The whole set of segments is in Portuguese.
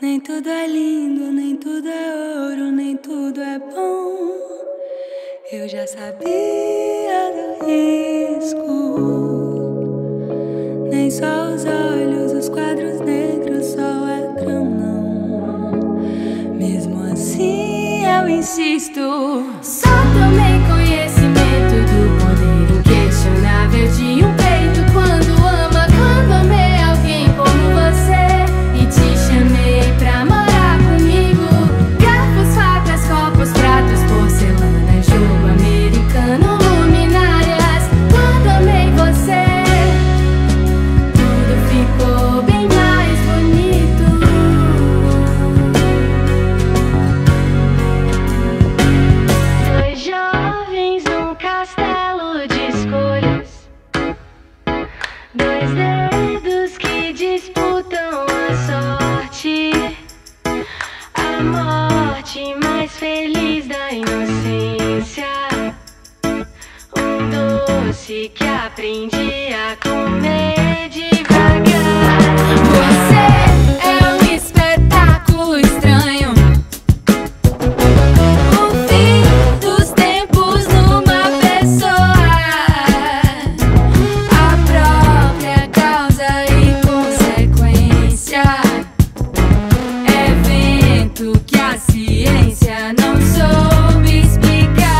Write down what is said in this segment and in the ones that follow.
Nem tudo é lindo, nem tudo é ouro, nem tudo é bom. Eu já sabia do risco. Nem só os olhos, os quadros negros, só é grão, não. Mesmo assim eu insisto. Só tomei conhecimento do poder inquestionável de um peito quando ama, quando amei alguém como você e te chamei pra morar comigo. Garfos, facas, copos, pratos, porcelana, jogo americano, luminárias. Quando amei você, tudo ficou bem mais bonito. Dois jovens num castelo de escolhas, dois dedos que disputam a sorte, a morte mais feliz da inocência, um doce que aprendi a comer devagar. Você é um espetáculo estranho, o fim dos tempos numa pessoa, a própria causa e consequência, evento que a ciência não soube explicar.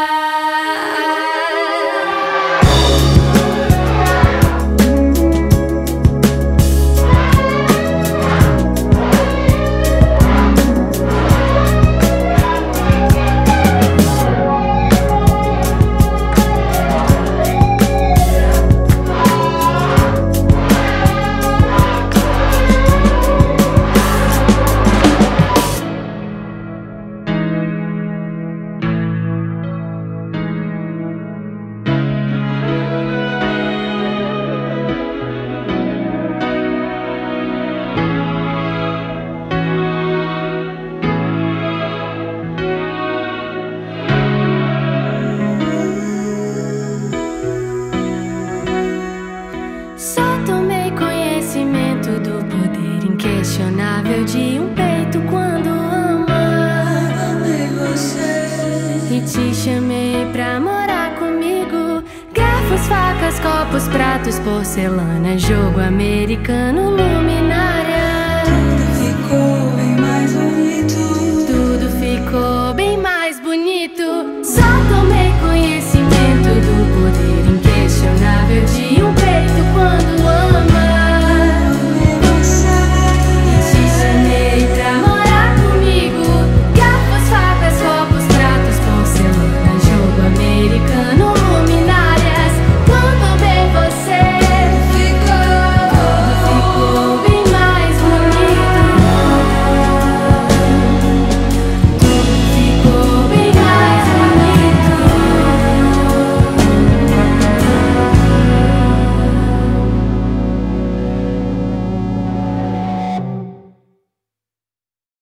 Só tomei conhecimento do poder inquestionável de um peito quando ama. Amei você E te chamei pra morar comigo. Garfos, facas, copos, pratos, porcelana, jogo americano,